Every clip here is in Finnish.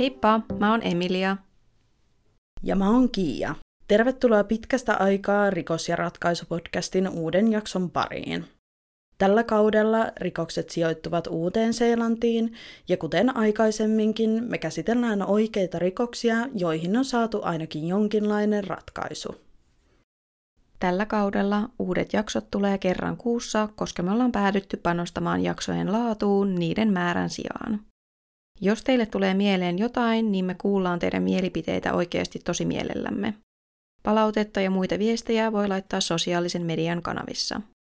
Heippa, mä oon Emilia. Ja mä oon Kiia. Tervetuloa pitkästä aikaa Rikos- ja ratkaisupodcastin uuden jakson pariin. Tällä kaudella rikokset sijoittuvat Uuteen-Seelantiin, ja kuten aikaisemminkin, me käsitellään oikeita rikoksia, joihin on saatu ainakin jonkinlainen ratkaisu. Tällä kaudella uudet jaksot tulee kerran kuussa, koska me ollaan päädytty panostamaan jaksojen laatuun niiden määrän sijaan. Jos teille tulee mieleen jotain, niin me kuullaan teidän mielipiteitä oikeasti tosi mielellämme. Palautetta ja muita viestejä voi laittaa sosiaalisen median kanavissa.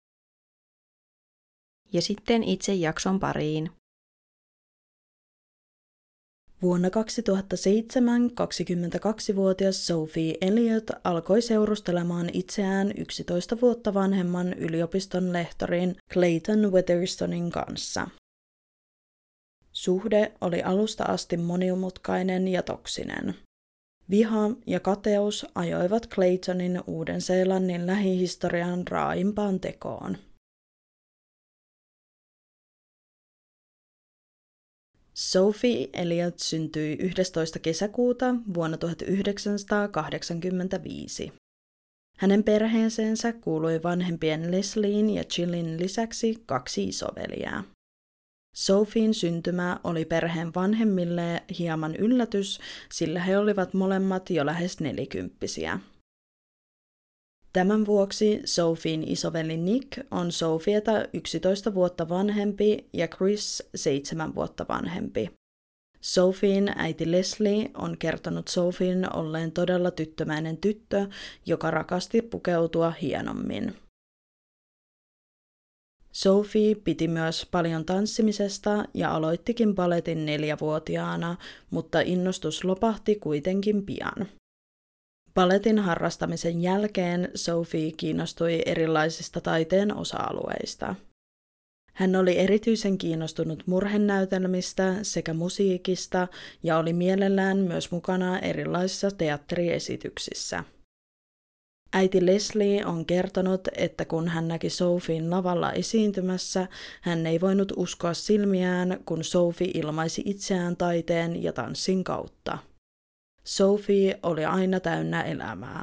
Ja sitten itse jakson pariin. Vuonna 2007 22-vuotias Sophie Elliot alkoi seurustelemaan itseään 11 vuotta vanhemman yliopiston lehtorin Clayton Wetherstonin kanssa. Suhde oli alusta asti monimutkainen ja toksinen. Viha ja kateus ajoivat Claytonin Uuden-Seelannin lähihistorian raaimpaan tekoon. Sophie Elliot syntyi 11. kesäkuuta vuonna 1985. Hänen perheeseensä kuului vanhempien Leslien ja Jillin lisäksi 2 isoveljää. Sophien syntymä oli perheen vanhemmille hieman yllätys, sillä he olivat molemmat jo lähes 40-vuotiaita. Tämän vuoksi Sophien isoveli Nick on Sophieta 11 vuotta vanhempi ja Chris 7 vuotta vanhempi. Sophien äiti Leslie on kertonut Sophien olleen todella tyttömäinen tyttö, joka rakasti pukeutua hienommin. Sophie piti myös paljon tanssimisesta ja aloittikin balletin 4-vuotiaana, mutta innostus lopahti kuitenkin pian. Balletin harrastamisen jälkeen Sophie kiinnostui erilaisista taiteen osa-alueista. Hän oli erityisen kiinnostunut murhenäytelmistä sekä musiikista ja oli mielellään myös mukana erilaisissa teatteriesityksissä. Äiti Leslie on kertonut, että kun hän näki Sophien lavalla esiintymässä, hän ei voinut uskoa silmiään, kun Sophie ilmaisi itseään taiteen ja tanssin kautta. Sophie oli aina täynnä elämää.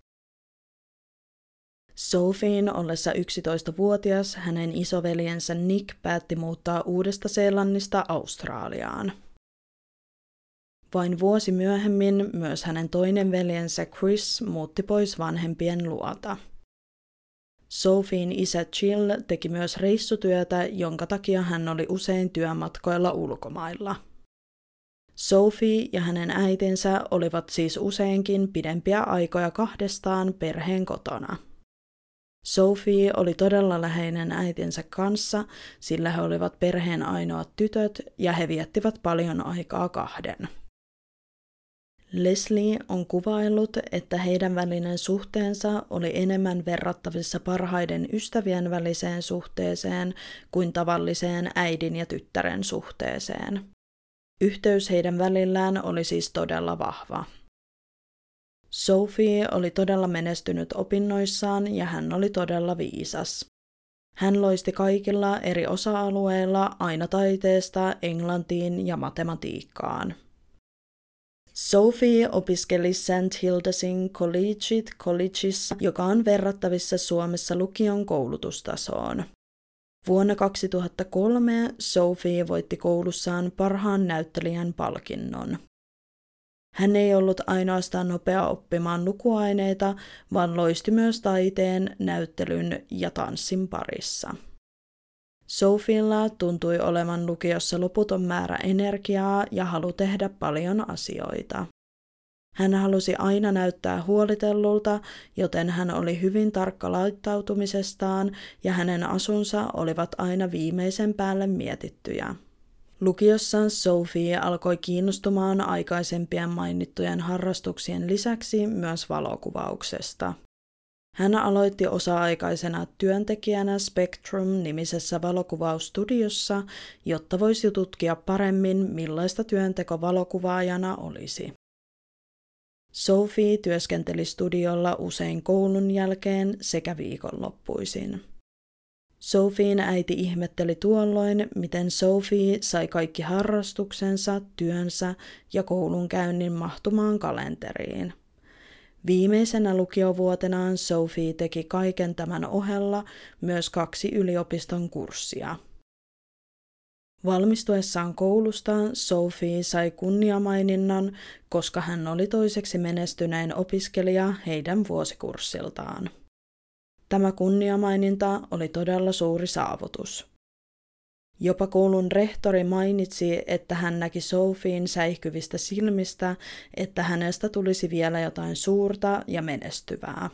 Sophien ollessa 11-vuotias hänen isoveljensä Nick päätti muuttaa Uudesta-Seelannista Australiaan. Vain vuosi myöhemmin myös hänen toinen veljensä Chris muutti pois vanhempien luota. Sophien isä Jill teki myös reissutyötä, jonka takia hän oli usein työmatkoilla ulkomailla. Sophie ja hänen äitinsä olivat siis useinkin pidempiä aikoja kahdestaan perheen kotona. Sophie oli todella läheinen äitinsä kanssa, sillä he olivat perheen ainoat tytöt ja he viettivät paljon aikaa kahden. Leslie on kuvaillut, että heidän välinen suhteensa oli enemmän verrattavissa parhaiden ystävien väliseen suhteeseen kuin tavalliseen äidin ja tyttären suhteeseen. Yhteys heidän välillään oli siis todella vahva. Sophie oli todella menestynyt opinnoissaan ja hän oli todella viisas. Hän loisti kaikilla eri osa-alueilla aina taiteesta, englantiin ja matematiikkaan. Sophie opiskeli St. Hildasin Collegiate Collegeissa, joka on verrattavissa Suomessa lukion koulutustasoon. Vuonna 2003 Sophie voitti koulussaan parhaan näyttelijän palkinnon. Hän ei ollut ainoastaan nopea oppimaan lukuaineita, vaan loisti myös taiteen, näyttelyn ja tanssin parissa. Sophiella tuntui olevan lukiossa loputon määrä energiaa ja halu tehdä paljon asioita. Hän halusi aina näyttää huolitellulta, joten hän oli hyvin tarkka laittautumisestaan ja hänen asunsa olivat aina viimeisen päälle mietittyjä. Lukiossa Sophie alkoi kiinnostumaan aikaisempien mainittujen harrastuksien lisäksi myös valokuvauksesta. Hän aloitti osa-aikaisena työntekijänä Spectrum-nimisessä valokuvausstudiossa, jotta voisi tutkia paremmin, millaista työnteko valokuvaajana olisi. Sophie työskenteli studiolla usein koulun jälkeen sekä viikonloppuisin. Sophien äiti ihmetteli tuolloin, miten Sophie sai kaikki harrastuksensa, työnsä ja koulunkäynnin mahtumaan kalenteriin. Viimeisenä lukiovuotenaan Sophie teki kaiken tämän ohella myös 2 yliopiston kurssia. Valmistuessaan koulusta Sophie sai kunniamaininnan, koska hän oli toiseksi menestynein opiskelija heidän vuosikurssiltaan. Tämä kunniamaininta oli todella suuri saavutus. Jopa koulun rehtori mainitsi, että hän näki Sophien säihkyvistä silmistä, että hänestä tulisi vielä jotain suurta ja menestyvää.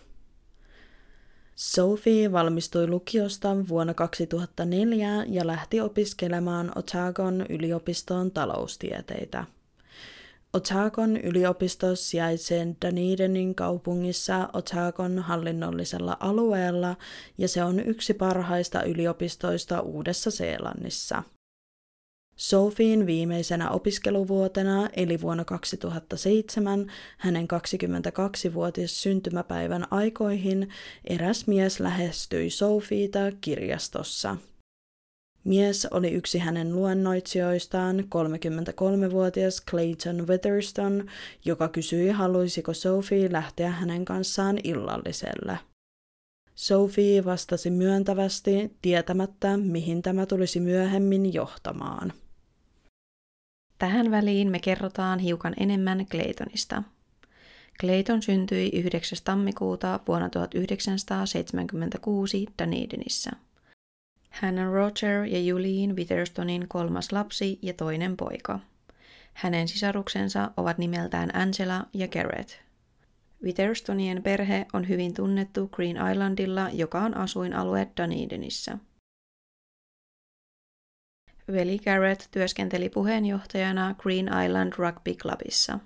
Sophie valmistui lukiosta vuonna 2004 ja lähti opiskelemaan Otagon yliopistoon taloustieteitä. Otagon yliopisto sijaitsee Dunedinin kaupungissa Otagon hallinnollisella alueella ja se on yksi parhaista yliopistoista Uudessa-Seelannissa. Sophien viimeisenä opiskeluvuotena eli vuonna 2007 hänen 22-vuotias syntymäpäivän aikoihin eräs mies lähestyi Sophieta kirjastossa. Mies oli yksi hänen luennoitsijoistaan, 33-vuotias Clayton Witherston, joka kysyi, haluaisiko Sophie lähteä hänen kanssaan illalliselle. Sophie vastasi myöntävästi, tietämättä, mihin tämä tulisi myöhemmin johtamaan. Tähän väliin me kerrotaan hiukan enemmän Claytonista. Clayton syntyi 9. tammikuuta vuonna 1976 Dunedinissä. Hän on Roger ja Julie Witherstonin 3. lapsi ja toinen poika. Hänen sisaruksensa ovat nimeltään Angela ja Garrett. Witherstonien perhe on hyvin tunnettu Green Islandilla, joka on asuinalue Dunedinissä. Veli Garrett työskenteli puheenjohtajana Green Island Rugby Clubissa.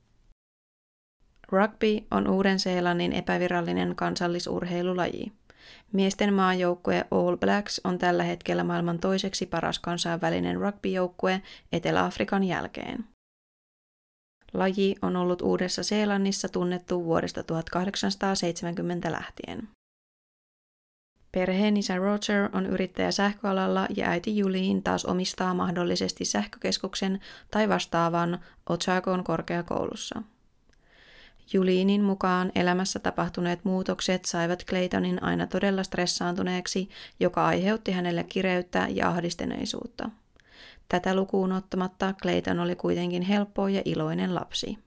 Rugby on Uuden-Seelannin epävirallinen kansallisurheilulaji. Miesten maajoukkue All Blacks on tällä hetkellä maailman toiseksi paras kansainvälinen rugbyjoukkue Etelä-Afrikan jälkeen. Laji on ollut Uudessa-Seelannissa tunnettu vuodesta 1870 lähtien. Perheen isä Roger on yrittäjä sähköalalla ja äiti Julie taas omistaa mahdollisesti sähkökeskuksen tai vastaavan Otagon korkeakoulussa. Julienin mukaan elämässä tapahtuneet muutokset saivat Claytonin aina todella stressaantuneeksi, joka aiheutti hänelle kireyttä ja ahdistuneisuutta. Tätä lukuun ottamatta Clayton oli kuitenkin helppo ja iloinen lapsi.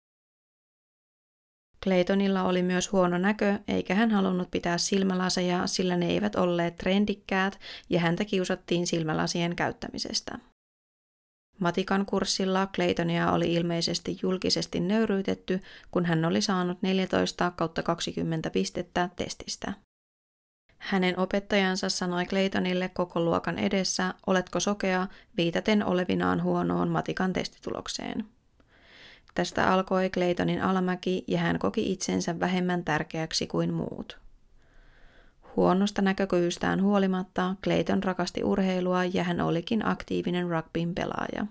Claytonilla oli myös huono näkö, eikä hän halunnut pitää silmälaseja, sillä ne eivät olleet trendikkäät ja häntä kiusattiin silmälasien käyttämisestä. Matikan kurssilla Claytonia oli ilmeisesti julkisesti nöyryytetty, kun hän oli saanut 14/20 pistettä testistä. Hänen opettajansa sanoi Claytonille koko luokan edessä, oletko sokea, viitaten olevinaan huonoon matikan testitulokseen. Tästä alkoi Claytonin alamäki ja hän koki itsensä vähemmän tärkeäksi kuin muut. Huonosta näkökyvystään huolimatta Clayton rakasti urheilua ja hän olikin aktiivinen rugbyn pelaaja.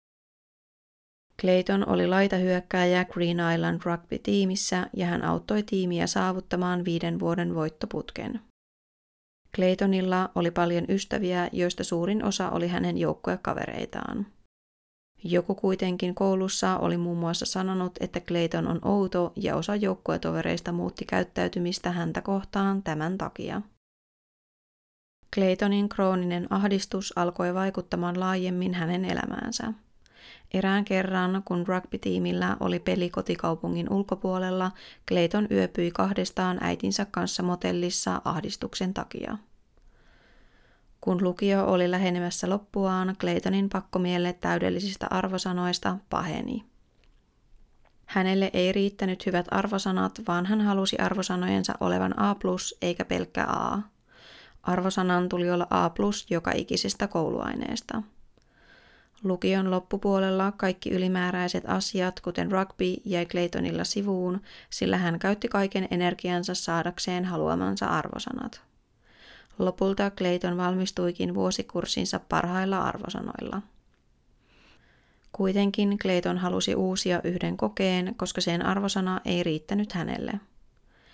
Clayton oli laitahyökkääjä Green Island Rugby-tiimissä ja hän auttoi tiimiä saavuttamaan 5 vuoden voittoputken. Claytonilla oli paljon ystäviä, joista suurin osa oli hänen joukkuekavereitaan. Joku kuitenkin koulussa oli muun muassa sanonut, että Clayton on outo ja osa joukkuetovereista muutti käyttäytymistä häntä kohtaan tämän takia. Claytonin krooninen ahdistus alkoi vaikuttamaan laajemmin hänen elämäänsä. Erään kerran, kun rugby-tiimillä oli peli kotikaupungin ulkopuolella, Clayton yöpyi 2 äitinsä kanssa motellissa ahdistuksen takia. Kun lukio oli lähenemässä loppuaan, Claytonin pakkomielle täydellisistä arvosanoista paheni. Hänelle ei riittänyt hyvät arvosanat, vaan hän halusi arvosanojensa olevan A+ eikä pelkkä A. Arvosanan tuli olla A+ joka ikisestä kouluaineesta. Lukion loppupuolella kaikki ylimääräiset asiat, kuten rugby, jäi Claytonilla sivuun, sillä hän käytti kaiken energiansa saadakseen haluamansa arvosanat. Lopulta Clayton valmistuikin vuosikurssinsa parhailla arvosanoilla. Kuitenkin Clayton halusi uusia yhden kokeen, koska sen arvosana ei riittänyt hänelle.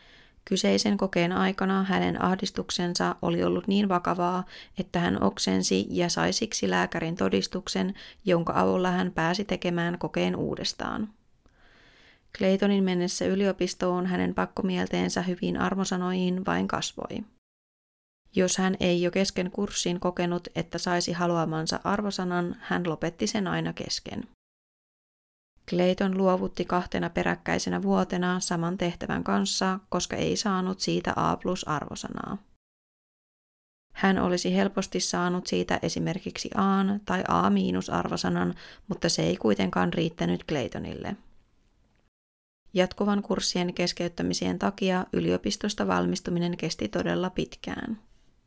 Kyseisen kokeen aikana hänen ahdistuksensa oli ollut niin vakavaa, että hän oksensi ja sai siksi lääkärin todistuksen, jonka avulla hän pääsi tekemään kokeen uudestaan. Claytonin mennessä yliopistoon hänen pakkomielteensä hyviin arvosanoihin vain kasvoi. Jos hän ei jo kesken kurssin kokenut, että saisi haluamansa arvosanan, hän lopetti sen aina kesken. Clayton luovutti 2 peräkkäisenä vuotena saman tehtävän kanssa, koska ei saanut siitä A+-arvosanaa. Hän olisi helposti saanut siitä esimerkiksi A tai A-arvosanan, mutta se ei kuitenkaan riittänyt Claytonille. Jatkuvan kurssien keskeyttämisien takia yliopistosta valmistuminen kesti todella pitkään.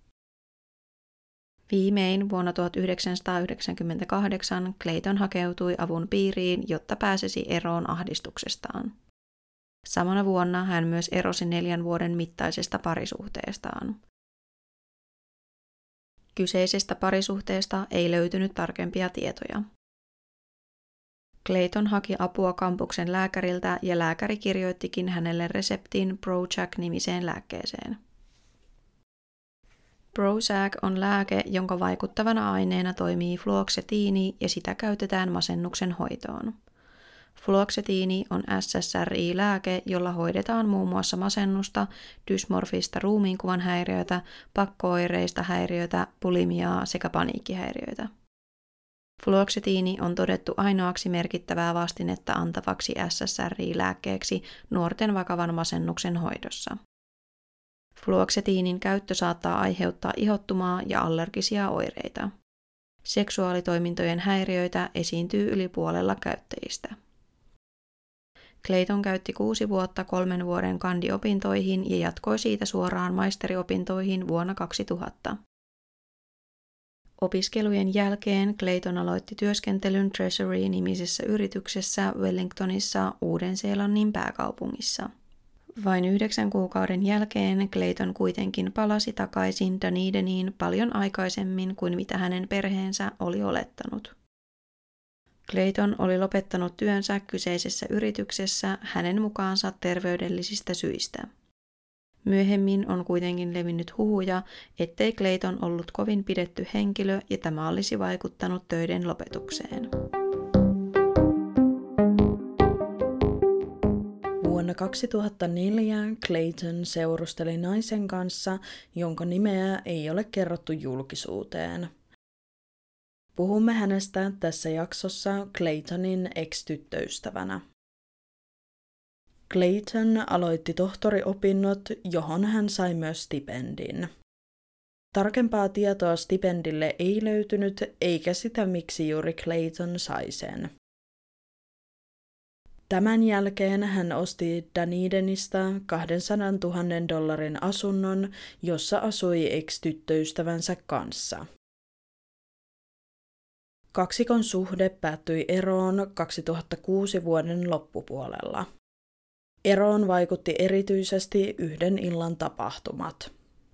Viimein vuonna 1998 Clayton hakeutui avun piiriin, jotta pääsisi eroon ahdistuksestaan. Samana vuonna hän myös erosi 4 vuoden mittaisesta parisuhteestaan. Kyseisestä parisuhteesta ei löytynyt tarkempia tietoja. Clayton haki apua kampuksen lääkäriltä ja lääkäri kirjoittikin hänelle reseptin Prozac-nimiseen lääkkeeseen. Prozac on lääke, jonka vaikuttavana aineena toimii fluoksetiini ja sitä käytetään masennuksen hoitoon. Fluoksetiini on SSRI-lääke, jolla hoidetaan muun muassa masennusta, dysmorfista ruumiinkuvan häiriötä, pakko-oireista häiriötä, bulimiaa sekä paniikkihäiriöitä. Fluoksetiini on todettu ainoaksi merkittävää vastinetta antavaksi SSRI-lääkkeeksi nuorten vakavan masennuksen hoidossa. Fluoksetiinin käyttö saattaa aiheuttaa ihottumaa ja allergisia oireita. Seksuaalitoimintojen häiriöitä esiintyy yli puolella käyttäjistä. Clayton käytti 6 vuotta 3 vuoden kandiopintoihin ja jatkoi siitä suoraan maisteriopintoihin vuonna 2000. Opiskelujen jälkeen Clayton aloitti työskentelyn Treasury-nimisessä yrityksessä Wellingtonissa, Uuden-Seelannin pääkaupungissa. Vain 9 kuukauden jälkeen Clayton kuitenkin palasi takaisin Dunediniin paljon aikaisemmin kuin mitä hänen perheensä oli olettanut. Clayton oli lopettanut työnsä kyseisessä yrityksessä hänen mukaansa terveydellisistä syistä. Myöhemmin on kuitenkin levinnyt huhuja, ettei Clayton ollut kovin pidetty henkilö ja tämä olisi vaikuttanut töiden lopetukseen. Vuonna 2004 Clayton seurusteli naisen kanssa, jonka nimeä ei ole kerrottu julkisuuteen. Puhumme hänestä tässä jaksossa Claytonin ex-tyttöystävänä. Clayton aloitti tohtoriopinnot, johon hän sai myös stipendin. Tarkempaa tietoa stipendille ei löytynyt, eikä sitä miksi juuri Clayton sai sen. Tämän jälkeen hän osti Dunedinista $200,000 asunnon, jossa asui ex-tyttöystävänsä kanssa. Kaksikon suhde päättyi eroon 2006 vuoden loppupuolella. Eroon vaikutti erityisesti yhden illan tapahtumat.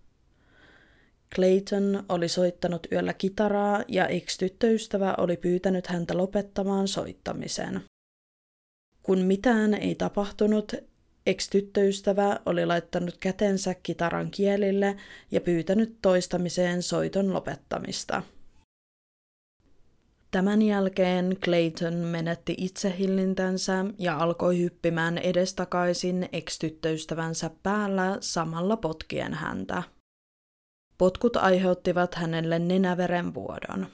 Clayton oli soittanut yöllä kitaraa ja ex-tyttöystävä oli pyytänyt häntä lopettamaan soittamisen. Kun mitään ei tapahtunut, ex-tyttöystävä oli laittanut kätensä kitaran kielille ja pyytänyt toistamiseen soiton lopettamista. Tämän jälkeen Clayton menetti itsehillintänsä ja alkoi hyppimään edestakaisin ex-tyttöystävänsä päällä samalla potkien häntä. Potkut aiheuttivat hänelle nenäverenvuodon.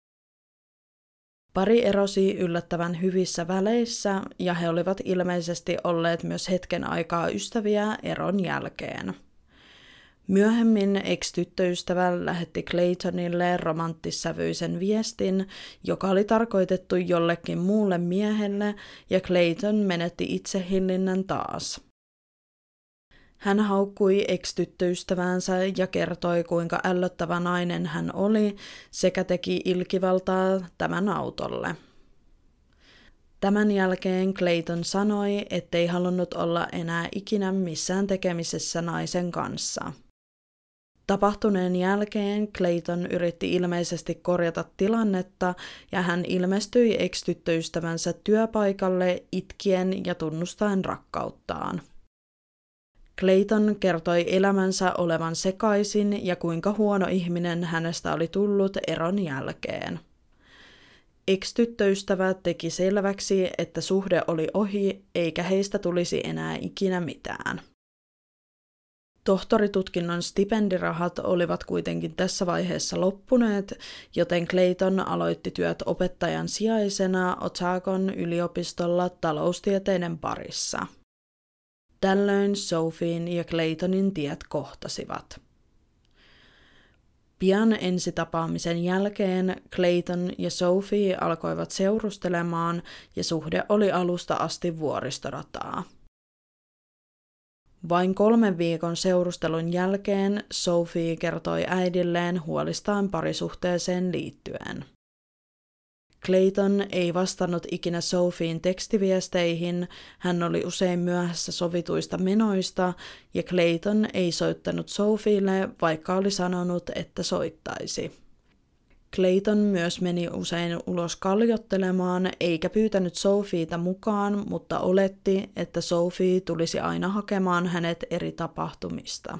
Pari erosi yllättävän hyvissä väleissä ja he olivat ilmeisesti olleet myös hetken aikaa ystäviä eron jälkeen. Myöhemmin ex-tyttöystävä lähetti Claytonille romanttissävyisen viestin, joka oli tarkoitettu jollekin muulle miehelle, ja Clayton menetti itsehillinnän taas. Hän haukkui ex-tyttöystäväänsä ja kertoi, kuinka ällöttävä nainen hän oli, sekä teki ilkivaltaa tämän autolle. Tämän jälkeen Clayton sanoi, ettei halunnut olla enää ikinä missään tekemisessä naisen kanssa. Tapahtuneen jälkeen Clayton yritti ilmeisesti korjata tilannetta ja hän ilmestyi ex-tyttöystävänsä työpaikalle itkien ja tunnustaen rakkauttaan. Clayton kertoi elämänsä olevan sekaisin ja kuinka huono ihminen hänestä oli tullut eron jälkeen. Ex-tyttöystävä teki selväksi, että suhde oli ohi eikä heistä tulisi enää ikinä mitään. Tohtoritutkinnon stipendirahat olivat kuitenkin tässä vaiheessa loppuneet, joten Clayton aloitti työt opettajan sijaisena Otagon yliopistolla taloustieteiden parissa. Tällöin Sophien ja Claytonin tiet kohtasivat. Pian ensitapaamisen jälkeen Clayton ja Sophie alkoivat seurustelemaan ja suhde oli alusta asti vuoristorataa. Vain 3 viikon seurustelun jälkeen Sophie kertoi äidilleen huolistaan parisuhteeseen liittyen. Clayton ei vastannut ikinä Sophien tekstiviesteihin, hän oli usein myöhässä sovituista menoista ja Clayton ei soittanut Sophielle, vaikka oli sanonut, että soittaisi. Clayton myös meni usein ulos kaljottelemaan eikä pyytänyt Sophieta mukaan, mutta oletti, että Sophie tulisi aina hakemaan hänet eri tapahtumista.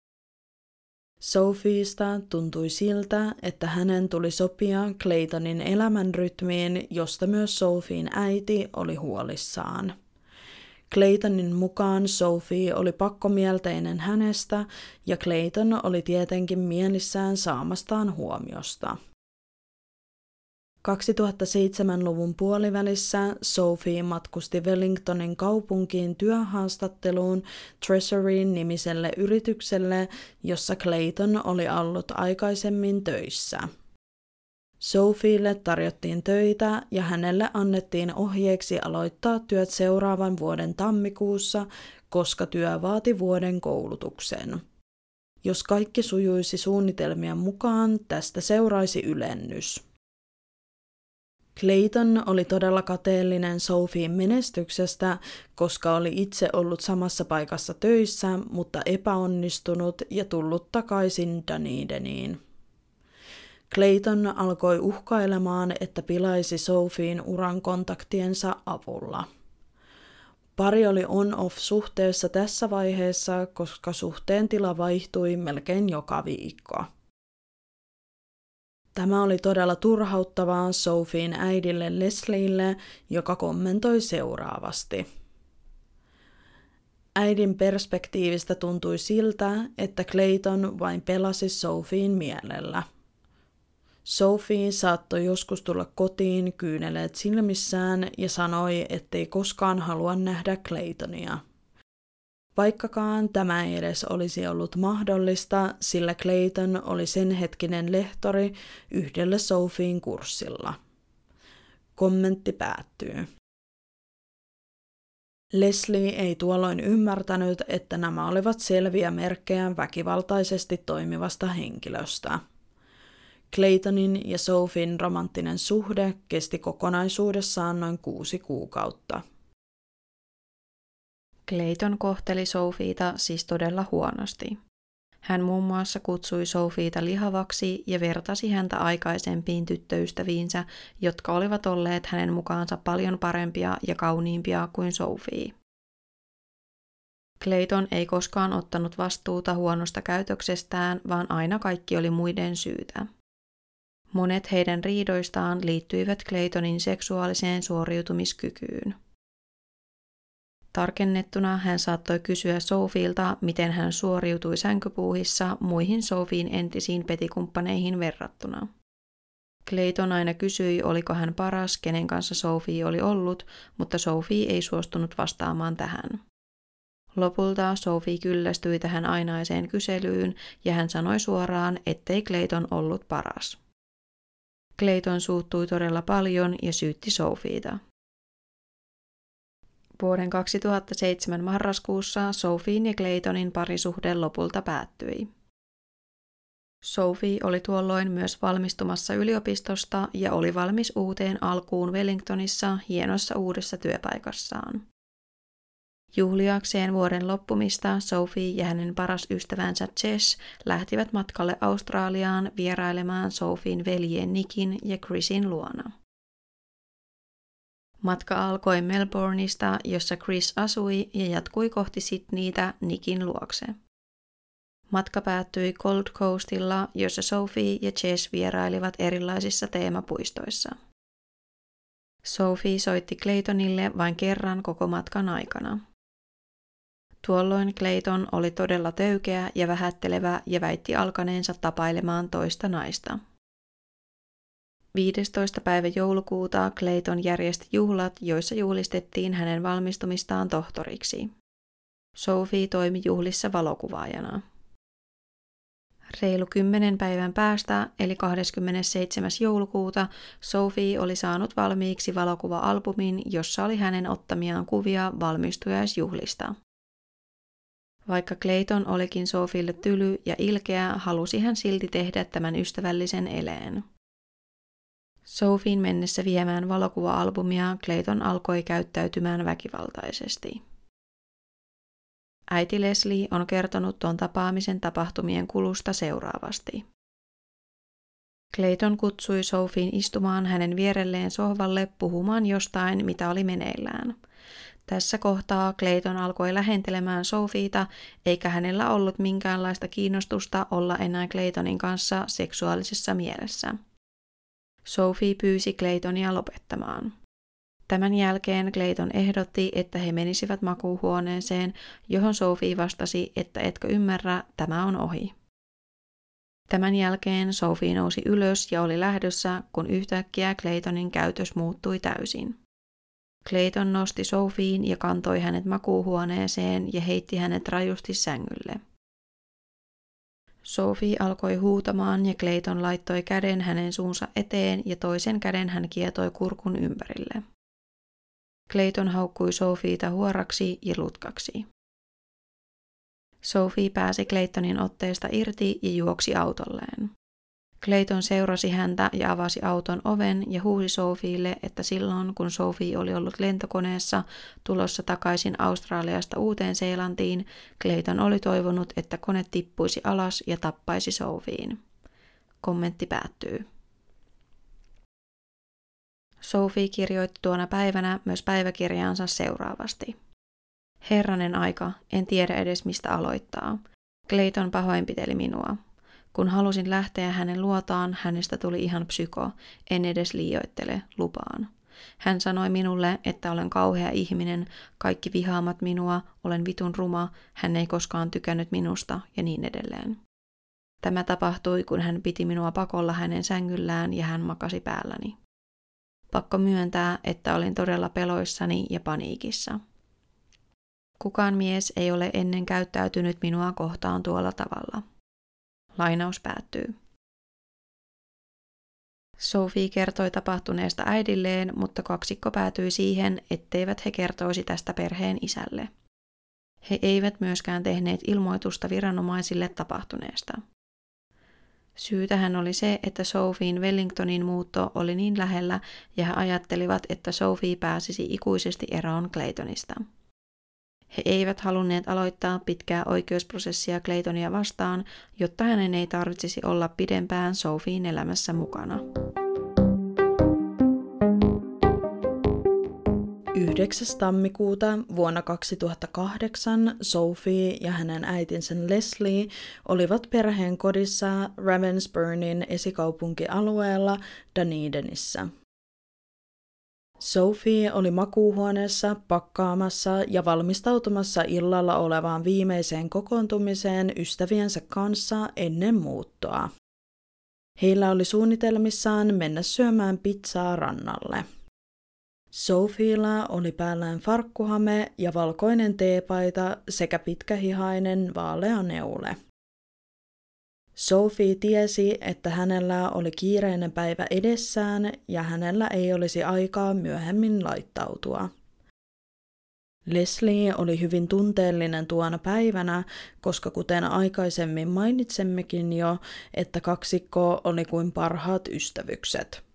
Sophiesta tuntui siltä, että hänen tuli sopia Claytonin elämänrytmiin, josta myös Sophien äiti oli huolissaan. Claytonin mukaan Sophie oli pakkomielteinen hänestä ja Clayton oli tietenkin mielissään saamastaan huomiosta. 2007-luvun puolivälissä Sophie matkusti Wellingtonin kaupunkiin työhaastatteluun Treasury-nimiselle yritykselle, jossa Clayton oli ollut aikaisemmin töissä. Sophielle tarjottiin töitä ja hänelle annettiin ohjeeksi aloittaa työt seuraavan vuoden tammikuussa, koska työ vaati vuoden koulutuksen. Jos kaikki sujuisi suunnitelmien mukaan, tästä seuraisi ylennys. Clayton oli todella kateellinen Sophien menestyksestä, koska oli itse ollut samassa paikassa töissä, mutta epäonnistunut ja tullut takaisin Dunediniin. Clayton alkoi uhkailemaan, että pilaisi Sophien uran kontaktiensa avulla. Pari oli on-off-suhteessa tässä vaiheessa, koska suhteen tila vaihtui melkein joka viikko. Tämä oli todella turhauttavaa Sophien äidille Leslielle, joka kommentoi seuraavasti. Äidin perspektiivistä tuntui siltä, että Clayton vain pelasi Sophien mielellä. Sophie saattoi joskus tulla kotiin kyyneleet silmissään ja sanoi, ettei koskaan halua nähdä Claytonia. Vaikkakaan tämä ei edes olisi ollut mahdollista, sillä Clayton oli sen hetkinen lehtori yhdellä Sophien kurssilla. Kommentti päättyy. Leslie ei tuolloin ymmärtänyt, että nämä olivat selviä merkkejä väkivaltaisesti toimivasta henkilöstä. Claytonin ja Sophien romanttinen suhde kesti kokonaisuudessaan noin 6 kuukautta. Clayton kohteli Sophieta siis todella huonosti. Hän muun muassa kutsui Sophieta lihavaksi ja vertasi häntä aikaisempiin tyttöystäviinsä, jotka olivat olleet hänen mukaansa paljon parempia ja kauniimpia kuin Sophie. Clayton ei koskaan ottanut vastuuta huonosta käytöksestään, vaan aina kaikki oli muiden syytä. Monet heidän riidoistaan liittyivät Claytonin seksuaaliseen suoriutumiskykyyn. Tarkennettuna hän saattoi kysyä Sophielta, miten hän suoriutui sänkypuuhissa muihin Sophien entisiin petikumppaneihin verrattuna. Clayton aina kysyi, oliko hän paras, kenen kanssa Sophie oli ollut, mutta Sophie ei suostunut vastaamaan tähän. Lopulta Sophie kyllästyi tähän ainaiseen kyselyyn ja hän sanoi suoraan, ettei Clayton ollut paras. Clayton suuttui todella paljon ja syytti Sophieta. Vuoden 2007 marraskuussa Sophien ja Claytonin parisuhde lopulta päättyi. Sophie oli tuolloin myös valmistumassa yliopistosta ja oli valmis uuteen alkuun Wellingtonissa hienossa uudessa työpaikassaan. Juhliakseen vuoden loppumista Sophie ja hänen paras ystävänsä Jess lähtivät matkalle Australiaan vierailemaan Sophien veljien Nickin ja Chrisin luona. Matka alkoi Melbourneista, jossa Chris asui, ja jatkui kohti Sydneytä Nickin luokse. Matka päättyi Gold Coastilla, jossa Sophie ja Jess vierailivat erilaisissa teemapuistoissa. Sophie soitti Claytonille vain kerran koko matkan aikana. Tuolloin Clayton oli todella töykeä ja vähättelevä ja väitti alkaneensa tapailemaan toista naista. 15. päivä joulukuuta Clayton järjesti juhlat, joissa juhlistettiin hänen valmistumistaan tohtoriksi. Sophie toimi juhlissa valokuvaajana. Reilu 10 päivän päästä, eli 27. joulukuuta, Sophie oli saanut valmiiksi valokuva-albumin, jossa oli hänen ottamiaan kuvia valmistujaisjuhlista. Vaikka Clayton olikin Sophielle tyly ja ilkeä, halusi hän silti tehdä tämän ystävällisen eleen. Sophien mennessä viemään valokuva-albumia Clayton alkoi käyttäytymään väkivaltaisesti. Äiti Leslie on kertonut tuon tapaamisen tapahtumien kulusta seuraavasti. Clayton kutsui Sophien istumaan hänen vierelleen sohvalle puhumaan jostain, mitä oli meneillään. Tässä kohtaa Clayton alkoi lähentelemään Sophieta, eikä hänellä ollut minkäänlaista kiinnostusta olla enää Claytonin kanssa seksuaalisessa mielessä. Sophie pyysi Claytonia lopettamaan. Tämän jälkeen Clayton ehdotti, että he menisivät makuuhuoneeseen, johon Sophie vastasi, että etkö ymmärrä, tämä on ohi. Tämän jälkeen Sophie nousi ylös ja oli lähdössä, kun yhtäkkiä Claytonin käytös muuttui täysin. Clayton nosti Sophien ja kantoi hänet makuuhuoneeseen ja heitti hänet rajusti sängylle. Sophie alkoi huutamaan ja Clayton laittoi käden hänen suunsa eteen ja toisen käden hän kietoi kurkun ympärille. Clayton haukkui Sophieta huoraksi ja lutkaksi. Sophie pääsi Claytonin otteesta irti ja juoksi autolleen. Clayton seurasi häntä ja avasi auton oven ja huusi Sophielle, että silloin kun Sophie oli ollut lentokoneessa tulossa takaisin Australiasta Uuteen-Seelantiin, Clayton oli toivonut, että kone tippuisi alas ja tappaisi Sophien. Kommentti päättyy. Sophie kirjoitti tuona päivänä myös päiväkirjaansa seuraavasti. Herranen aika, en tiedä edes mistä aloittaa. Clayton pahoinpiteli minua. Kun halusin lähteä hänen luotaan, hänestä tuli ihan psyko, en edes liioittele, lupaan. Hän sanoi minulle, että olen kauhea ihminen, kaikki vihaamat minua, olen vitun ruma, hän ei koskaan tykännyt minusta ja niin edelleen. Tämä tapahtui, kun hän piti minua pakolla hänen sängyllään ja hän makasi päälläni. Pakko myöntää, että olin todella peloissani ja paniikissa. Kukaan mies ei ole ennen käyttäytynyt minua kohtaan tuolla tavalla. Lainaus päättyy. Sophie kertoi tapahtuneesta äidilleen, mutta kaksikko päätyi siihen, etteivät he kertoisi tästä perheen isälle. He eivät myöskään tehneet ilmoitusta viranomaisille tapahtuneesta. Syytähän oli se, että Sophien Wellingtonin muutto oli niin lähellä ja he ajattelivat, että Sophie pääsisi ikuisesti eroon Claytonista. He eivät halunneet aloittaa pitkää oikeusprosessia Claytonia vastaan, jotta hänen ei tarvitsisi olla pidempään Sophien elämässä mukana. 9. tammikuuta vuonna 2008 Sophie ja hänen äitinsä Leslie olivat perheen kodissa Ravensbournin esikaupunkialueella Dunedinissä. Sophie oli makuuhuoneessa pakkaamassa ja valmistautumassa illalla olevaan viimeiseen kokoontumiseen ystäviensä kanssa ennen muuttoa. Heillä oli suunnitelmissaan mennä syömään pizzaa rannalle. Sophiella oli päällään farkkuhame ja valkoinen teepaita sekä pitkähihainen vaalea neule. Sophie tiesi, että hänellä oli kiireinen päivä edessään ja hänellä ei olisi aikaa myöhemmin laittautua. Leslie oli hyvin tunteellinen tuona päivänä, koska kuten aikaisemmin mainitsemmekin jo, että kaksikko oli kuin parhaat ystävykset.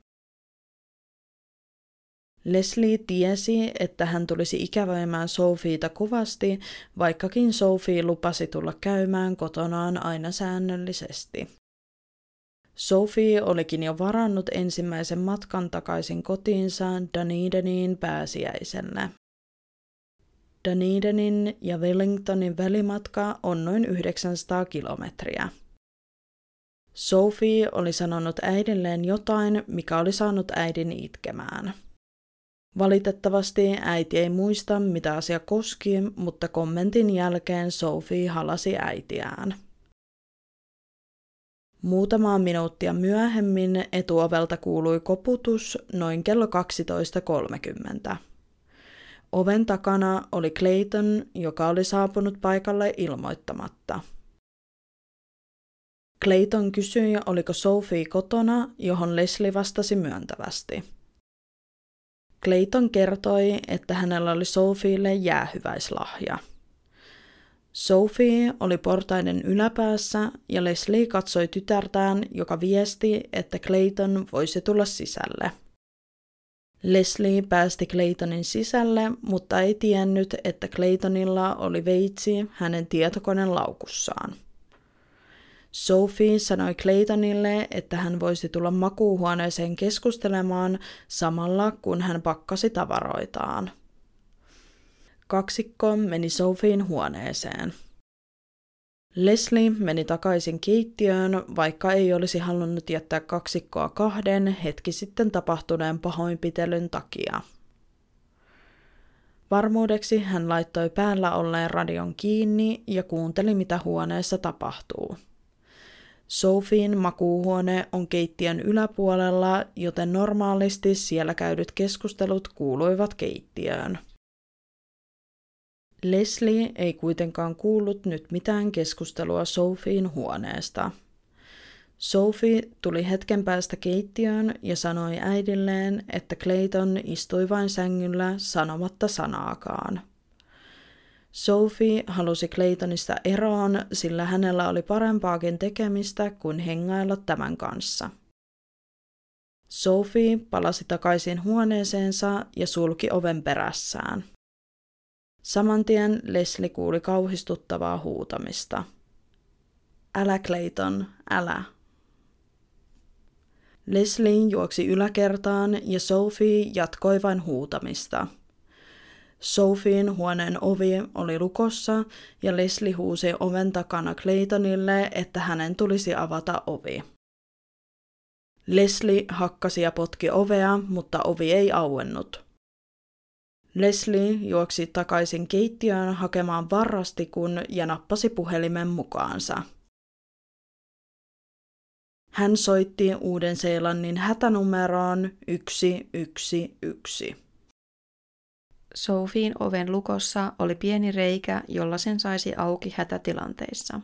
Leslie tiesi, että hän tulisi ikävöimään Sophieta kovasti, vaikkakin Sophie lupasi tulla käymään kotonaan aina säännöllisesti. Sophie olikin jo varannut ensimmäisen matkan takaisin kotiinsa Dunediniin pääsiäiselle. Dunedinin ja Wellingtonin välimatka on noin 900 kilometriä. Sophie oli sanonut äidilleen jotain, mikä oli saanut äidin itkemään. Valitettavasti äiti ei muista, mitä asia koski, mutta kommentin jälkeen Sophie halasi äitiään. Muutamaa minuuttia myöhemmin etuovelta kuului koputus noin kello 12.30. Oven takana oli Clayton, joka oli saapunut paikalle ilmoittamatta. Clayton kysyi, oliko Sophie kotona, johon Leslie vastasi myöntävästi. Clayton kertoi, että hänellä oli Sophielle jäähyväislahja. Sophie oli portaiden yläpäässä ja Leslie katsoi tytärtään, joka viesti, että Clayton voisi tulla sisälle. Leslie päästi Claytonin sisälle, mutta ei tiennyt, että Claytonilla oli veitsi hänen tietokoneen laukussaan. Sophie sanoi Claytonille, että hän voisi tulla makuuhuoneeseen keskustelemaan samalla, kun hän pakkasi tavaroitaan. Kaksikko meni Sophien huoneeseen. Leslie meni takaisin keittiöön, vaikka ei olisi halunnut jättää kaksikkoa kahden hetki sitten tapahtuneen pahoinpitelyn takia. Varmuudeksi hän laittoi päällä olleen radion kiinni ja kuunteli, mitä huoneessa tapahtuu. Sophien makuuhuone on keittiön yläpuolella, joten normaalisti siellä käydyt keskustelut kuuluivat keittiöön. Leslie ei kuitenkaan kuullut nyt mitään keskustelua Sophien huoneesta. Sophie tuli hetken päästä keittiöön ja sanoi äidilleen, että Clayton istui vain sängyllä sanomatta sanaakaan. Sophie halusi Claytonista eroon, sillä hänellä oli parempaakin tekemistä kuin hengailla tämän kanssa. Sophie palasi takaisin huoneeseensa ja sulki oven perässään. Samantien Leslie kuuli kauhistuttavaa huutamista. Älä Clayton, älä. Leslie juoksi yläkertaan ja Sophie jatkoi vain huutamista. Sophien huoneen ovi oli lukossa ja Leslie huusi oven takana Claytonille, että hänen tulisi avata ovi. Leslie hakkasi ja potki ovea, mutta ovi ei auennut. Leslie juoksi takaisin keittiöön hakemaan varrastikun ja nappasi puhelimen mukaansa. Hän soitti Uuden-Seelannin hätänumeroon 111. Sophien oven lukossa oli pieni reikä, jolla sen saisi auki hätätilanteissa.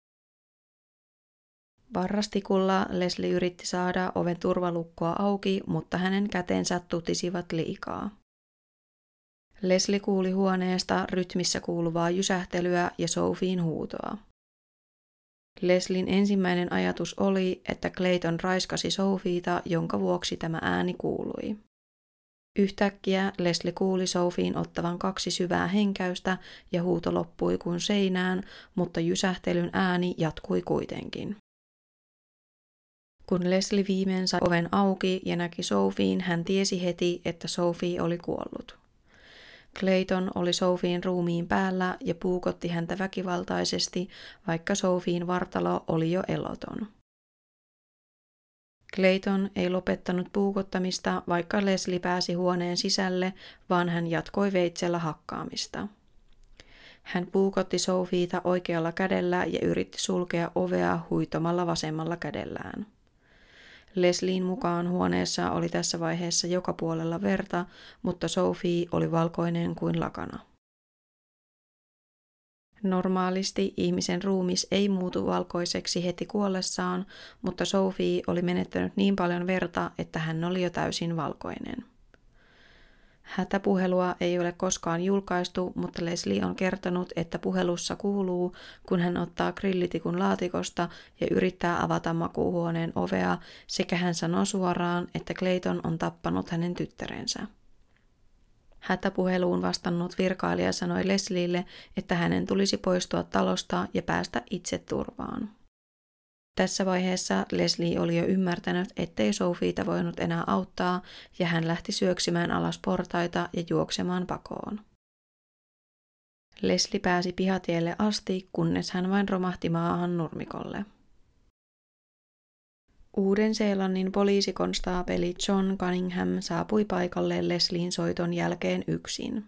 Varrastikulla Leslie yritti saada oven turvalukkoa auki, mutta hänen kätensä tutisivat liikaa. Leslie kuuli huoneesta rytmissä kuuluvaa jysähtelyä ja Sophien huutoa. Leslien ensimmäinen ajatus oli, että Clayton raiskasi Sophieta, jonka vuoksi tämä ääni kuului. Yhtäkkiä Leslie kuuli Sophien ottavan 2 syvää henkäystä ja huuto loppui kuin seinään, mutta jysähtelyn ääni jatkui kuitenkin. Kun Leslie viimein sai oven auki ja näki Sophien, hän tiesi heti, että Sophie oli kuollut. Clayton oli Sophien ruumiin päällä ja puukotti häntä väkivaltaisesti, vaikka Sophien vartalo oli jo eloton. Clayton ei lopettanut puukottamista, vaikka Leslie pääsi huoneen sisälle, vaan hän jatkoi veitsellä hakkaamista. Hän puukotti Sophieta oikealla kädellä ja yritti sulkea ovea huitomalla vasemmalla kädellään. Leslien mukaan huoneessa oli tässä vaiheessa joka puolella verta, mutta Sophie oli valkoinen kuin lakana. Normaalisti ihmisen ruumis ei muutu valkoiseksi heti kuollessaan, mutta Sophie oli menettänyt niin paljon verta, että hän oli jo täysin valkoinen. Hätäpuhelua ei ole koskaan julkaistu, mutta Leslie on kertonut, että puhelussa kuuluu, kun hän ottaa grillitikun laatikosta ja yrittää avata makuuhuoneen ovea, sekä hän sanoo suoraan, että Clayton on tappanut hänen tyttärensä. Hätäpuheluun vastannut virkailija sanoi Leslielle, että hänen tulisi poistua talosta ja päästä itse turvaan. Tässä vaiheessa Leslie oli jo ymmärtänyt, ettei Sophieta voinut enää auttaa, ja hän lähti syöksymään alas portaita ja juoksemaan pakoon. Leslie pääsi pihatielle asti, kunnes hän vain romahti maahan nurmikolle. Uuden-Seelannin poliisikonstaapeli John Cunningham saapui paikalle Leslien soiton jälkeen yksin.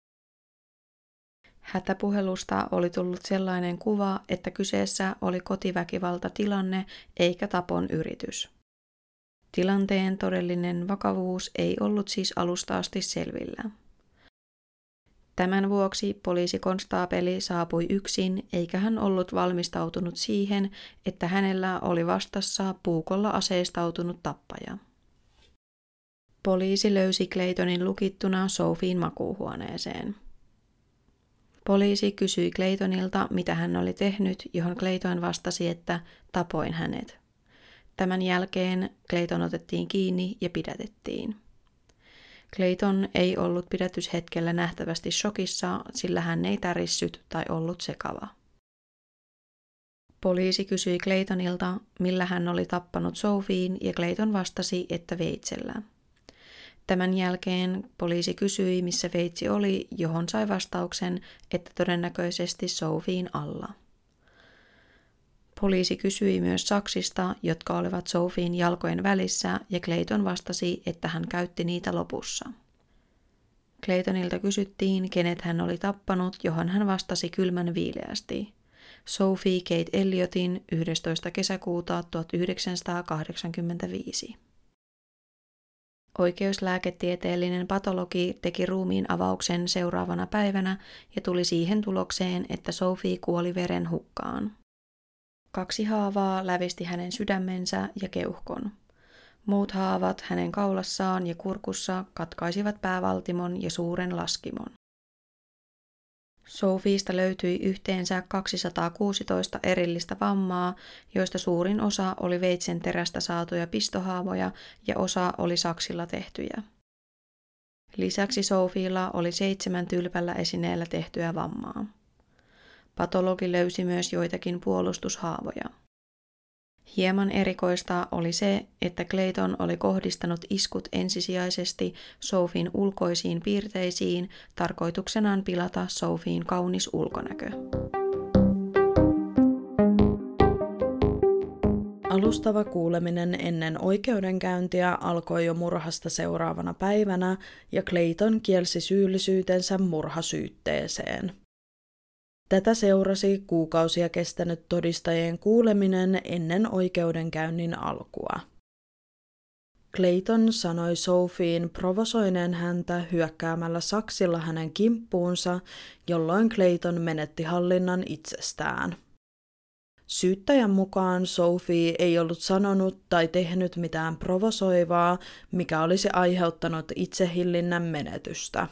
Hätäpuhelusta oli tullut sellainen kuva, että kyseessä oli kotiväkivaltatilanne eikä tapon yritys. Tilanteen todellinen vakavuus ei ollut siis alusta asti selvillä. Tämän vuoksi poliisikonstaapeli saapui yksin, eikä hän ollut valmistautunut siihen, että hänellä oli vastassa puukolla aseistautunut tappaja. Poliisi löysi Claytonin lukittuna Sophien makuuhuoneeseen. Poliisi kysyi Claytonilta, mitä hän oli tehnyt, johon Clayton vastasi, että tapoin hänet. Tämän jälkeen Clayton otettiin kiinni ja pidätettiin. Clayton ei ollut pidätyshetkellä nähtävästi shokissa, sillä hän ei tärissyt tai ollut sekava. Poliisi kysyi Claytonilta, millä hän oli tappanut Sophien, ja Clayton vastasi, että veitsellä. Tämän jälkeen poliisi kysyi, missä veitsi oli, johon sai vastauksen, että todennäköisesti Sophien alla. Poliisi kysyi myös saksista, jotka olivat Sophien jalkojen välissä, ja Clayton vastasi, että hän käytti niitä lopussa. Claytonilta kysyttiin, kenet hän oli tappanut, johon hän vastasi kylmän viileästi. Sophie Kate Elliotin 11. kesäkuuta 1985. Oikeuslääketieteellinen patologi teki ruumiin avauksen seuraavana päivänä ja tuli siihen tulokseen, että Sophie kuoli verenhukkaan. 2 haavaa lävisti hänen sydämensä ja keuhkon. Muut haavat hänen kaulassaan ja kurkussa katkaisivat päävaltimon ja suuren laskimon. Sophiesta löytyi yhteensä 216 erillistä vammaa, joista suurin osa oli veitsen terästä saatuja pistohaavoja ja osa oli saksilla tehtyjä. Lisäksi Sophiella oli 7 tylpällä esineellä tehtyä vammaa. Patologi löysi myös joitakin puolustushaavoja. Hieman erikoista oli se, että Clayton oli kohdistanut iskut ensisijaisesti Sophien ulkoisiin piirteisiin tarkoituksenaan pilata Sophien kaunis ulkonäkö. Alustava kuuleminen ennen oikeudenkäyntiä alkoi jo murhasta seuraavana päivänä ja Clayton kielsi syyllisyytensä murhasyytteeseen. Tätä seurasi kuukausia kestänyt todistajien kuuleminen ennen oikeudenkäynnin alkua. Clayton sanoi Sophien provosoineen häntä hyökkäämällä saksilla hänen kimppuunsa, jolloin Clayton menetti hallinnan itsestään. Syyttäjän mukaan Sophie ei ollut sanonut tai tehnyt mitään provosoivaa, mikä olisi aiheuttanut itsehillinnän menetystä.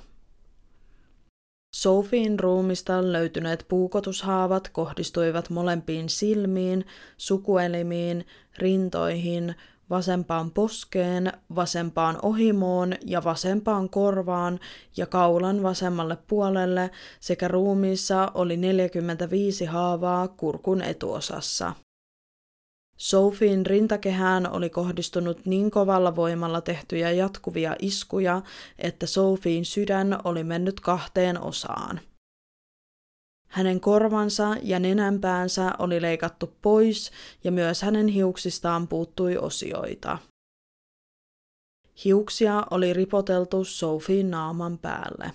Sophien ruumista löytyneet puukotushaavat kohdistuivat molempiin silmiin, sukuelimiin, rintoihin, vasempaan poskeen, vasempaan ohimoon ja vasempaan korvaan ja kaulan vasemmalle puolelle sekä ruumiissa oli 45 haavaa kurkun etuosassa. Sophien rintakehään oli kohdistunut niin kovalla voimalla tehtyjä jatkuvia iskuja, että Sophien sydän oli mennyt 2 osaan. Hänen korvansa ja nenänpäänsä oli leikattu pois ja myös hänen hiuksistaan puuttui osioita. Hiuksia oli ripoteltu Sophien naaman päälle.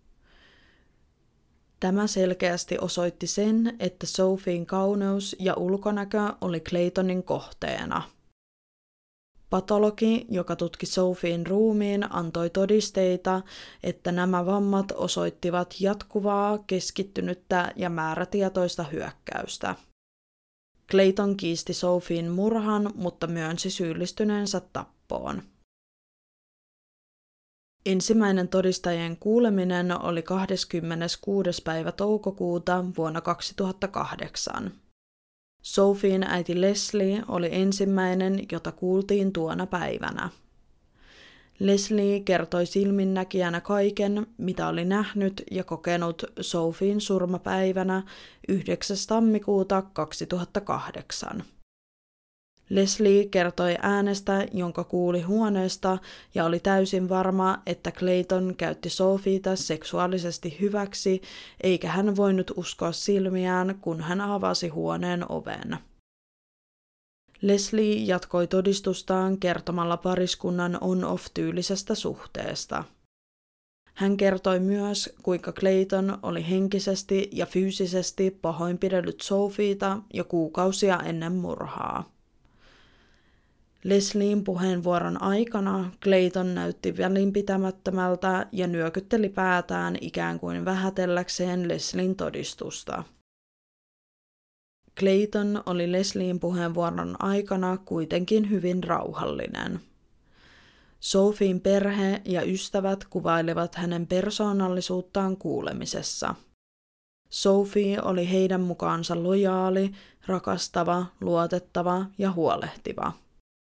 Tämä selkeästi osoitti sen, että Sophien kauneus ja ulkonäkö oli Claytonin kohteena. Patologi, joka tutki Sophien ruumiin, antoi todisteita, että nämä vammat osoittivat jatkuvaa, keskittynyttä ja määrätietoista hyökkäystä. Clayton kiisti Sophien murhan, mutta myönsi syyllistyneensä tappoon. Ensimmäinen todistajien kuuleminen oli 26. päivä toukokuuta vuonna 2008. Sophien äiti Leslie oli ensimmäinen, jota kuultiin tuona päivänä. Leslie kertoi silminnäkijänä kaiken, mitä oli nähnyt ja kokenut Sophien surmapäivänä 9. tammikuuta 2008. Leslie kertoi äänestä, jonka kuuli huoneesta, ja oli täysin varma, että Clayton käytti Sophieta seksuaalisesti hyväksi, eikä hän voinut uskoa silmiään, kun hän avasi huoneen oven. Leslie jatkoi todistustaan kertomalla pariskunnan on-off-tyylisestä suhteesta. Hän kertoi myös, kuinka Clayton oli henkisesti ja fyysisesti pahoinpidellyt Sophieta jo kuukausia ennen murhaa. Leslien puheenvuoron aikana Clayton näytti välinpitämättömältä ja nyökytteli päätään ikään kuin vähätelläkseen Leslien todistusta. Clayton oli Leslien puheenvuoron aikana kuitenkin hyvin rauhallinen. Sophien perhe ja ystävät kuvailivat hänen persoonallisuuttaan kuulemisessa. Sophie oli heidän mukaansa lojaali, rakastava, luotettava ja huolehtiva.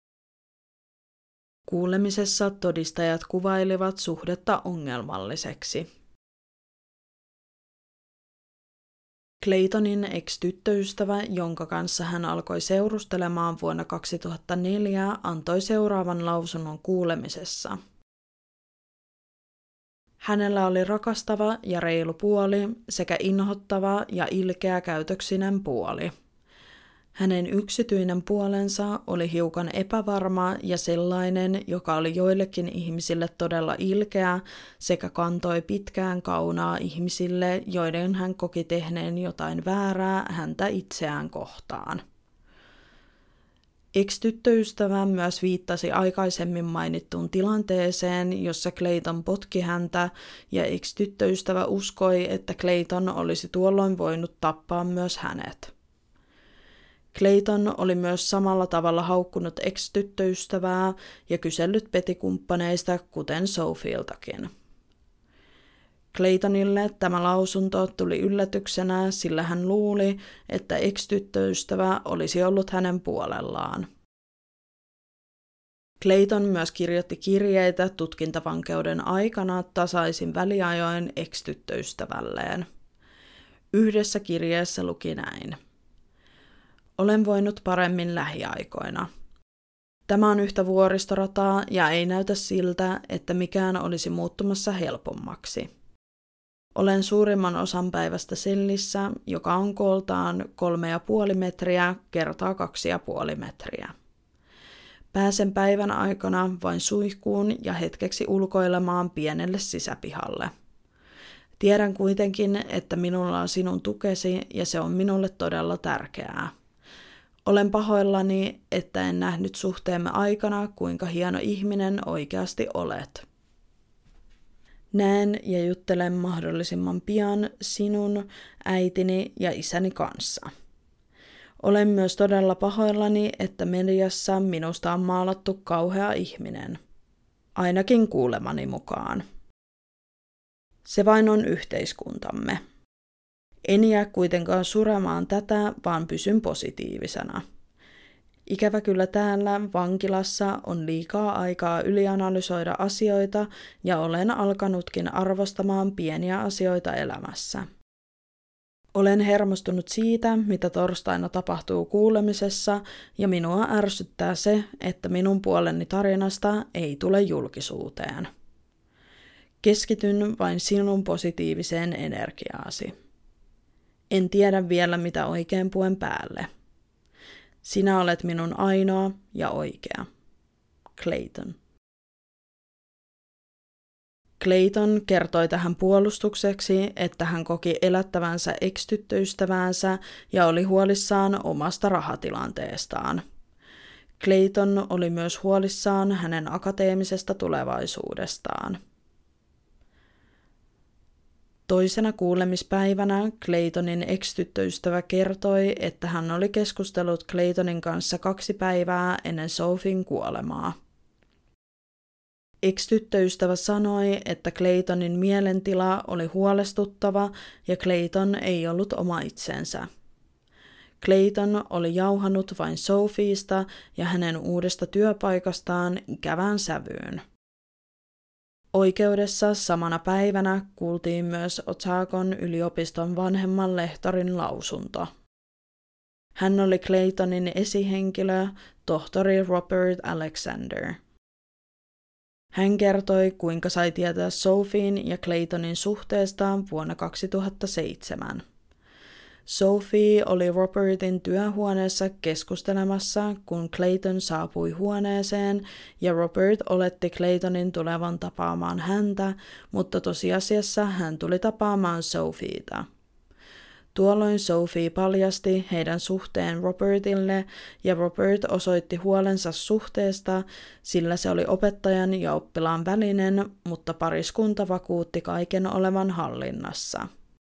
Kuulemisessa todistajat kuvailivat suhdetta ongelmalliseksi. Claytonin ex-tyttöystävä, jonka kanssa hän alkoi seurustelemaan vuonna 2004, antoi seuraavan lausunnon kuulemisessa. Hänellä oli rakastava ja reilu puoli sekä inhottava ja ilkeä käytöksinen puoli. Hänen yksityinen puolensa oli hiukan epävarma ja sellainen, joka oli joillekin ihmisille todella ilkeä sekä kantoi pitkään kaunaa ihmisille, joiden hän koki tehneen jotain väärää häntä itseään kohtaan. Ex-tyttöystävä myös viittasi aikaisemmin mainittuun tilanteeseen, jossa Clayton potki häntä, ja ex-tyttöystävä uskoi, että Clayton olisi tuolloin voinut tappaa myös hänet. Clayton oli myös samalla tavalla haukkunut ex-tyttöystävää ja kysellyt petikumppaneista, kuten Sophieltakin. Claytonille tämä lausunto tuli yllätyksenä, sillä hän luuli, että ex-tyttöystävä olisi ollut hänen puolellaan. Clayton myös kirjoitti kirjeitä tutkintavankeuden aikana tasaisin väliajoin ex-tyttöystävälleen. Yhdessä kirjeessä luki näin. Olen voinut paremmin lähiaikoina. Tämä on yhtä vuoristorataa ja ei näytä siltä, että mikään olisi muuttumassa helpommaksi. Olen suurimman osan päivästä sellissä, joka on kooltaan 3,5 metriä kertaa 2,5 metriä. Pääsen päivän aikana vain suihkuun ja hetkeksi ulkoilemaan pienelle sisäpihalle. Tiedän kuitenkin, että minulla on sinun tukesi ja se on minulle todella tärkeää. Olen pahoillani, että en nähnyt suhteemme aikana, kuinka hieno ihminen oikeasti olet. Näen ja juttelen mahdollisimman pian sinun, äitini ja isäni kanssa. Olen myös todella pahoillani, että mediassa minusta on maalattu kauhea ihminen. Ainakin kuulemani mukaan. Se vain on yhteiskuntamme. En jää kuitenkaan suremaan tätä, vaan pysyn positiivisena. Ikävä kyllä täällä vankilassa on liikaa aikaa ylianalysoida asioita ja olen alkanutkin arvostamaan pieniä asioita elämässä. Olen hermostunut siitä, mitä torstaina tapahtuu kuulemisessa, ja minua ärsyttää se, että minun puoleni tarinasta ei tule julkisuuteen. Keskityn vain sinun positiiviseen energiaasi. En tiedä vielä, mitä oikein puen päälle. Sinä olet minun ainoa ja oikea. Clayton. Clayton kertoi tähän puolustukseksi, että hän koki elättävänsä ex-tyttöystäväänsä ja oli huolissaan omasta rahatilanteestaan. Clayton oli myös huolissaan hänen akateemisesta tulevaisuudestaan. Toisena kuulemispäivänä Claytonin ex-tyttöystävä kertoi, että hän oli keskustellut Claytonin kanssa 2 päivää ennen Sophien kuolemaa. Ex-tyttöystävä sanoi, että Claytonin mielentila oli huolestuttava ja Clayton ei ollut oma itsensä. Clayton oli jauhanut vain Sophiesta ja hänen uudesta työpaikastaan ikävään sävyyn. Oikeudessa samana päivänä kuultiin myös Otagon yliopiston vanhemman lehtorin lausunto. Hän oli Claytonin esihenkilö, tohtori Robert Alexander. Hän kertoi, kuinka sai tietää Sophien ja Claytonin suhteesta vuonna 2007. Sophie oli Robertin työhuoneessa keskustelemassa, kun Clayton saapui huoneeseen, ja Robert oletti Claytonin tulevan tapaamaan häntä, mutta tosiasiassa hän tuli tapaamaan Sophieta. Tuolloin Sophie paljasti heidän suhteen Robertille, ja Robert osoitti huolensa suhteesta, sillä se oli opettajan ja oppilaan välinen, mutta pariskunta vakuutti kaiken olevan hallinnassa.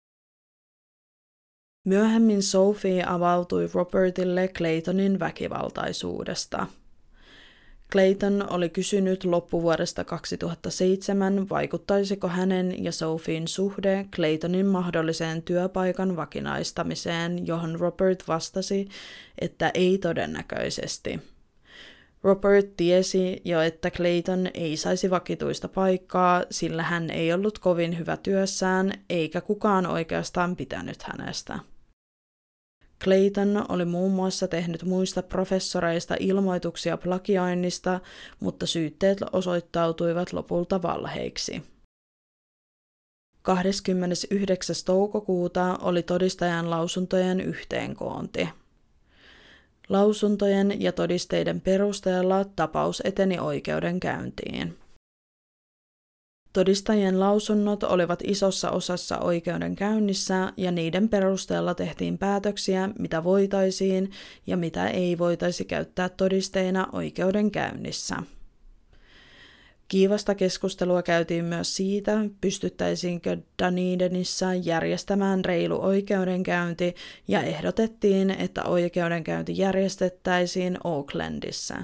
Myöhemmin Sophie avautui Robertille Claytonin väkivaltaisuudesta. Clayton oli kysynyt loppuvuodesta 2007, vaikuttaisiko hänen ja Sophien suhde Claytonin mahdolliseen työpaikan vakinaistamiseen, johon Robert vastasi, että ei todennäköisesti. Robert tiesi jo, että Clayton ei saisi vakituista paikkaa, sillä hän ei ollut kovin hyvä työssään, eikä kukaan oikeastaan pitänyt hänestä. Clayton oli muun muassa tehnyt muista professoreista ilmoituksia plagioinnista, mutta syytteet osoittautuivat lopulta valheiksi. 29. toukokuuta oli todistajan lausuntojen yhteenkoonti. Lausuntojen ja todisteiden perusteella tapaus eteni oikeudenkäyntiin. Todistajien lausunnot olivat isossa osassa oikeudenkäynnissä ja niiden perusteella tehtiin päätöksiä, mitä voitaisiin ja mitä ei voitaisi käyttää todisteina oikeudenkäynnissä. Kiivasta keskustelua käytiin myös siitä, pystyttäisiinkö Dunedinissa järjestämään reilu oikeudenkäynti ja ehdotettiin, että oikeudenkäynti järjestettäisiin Aucklandissa.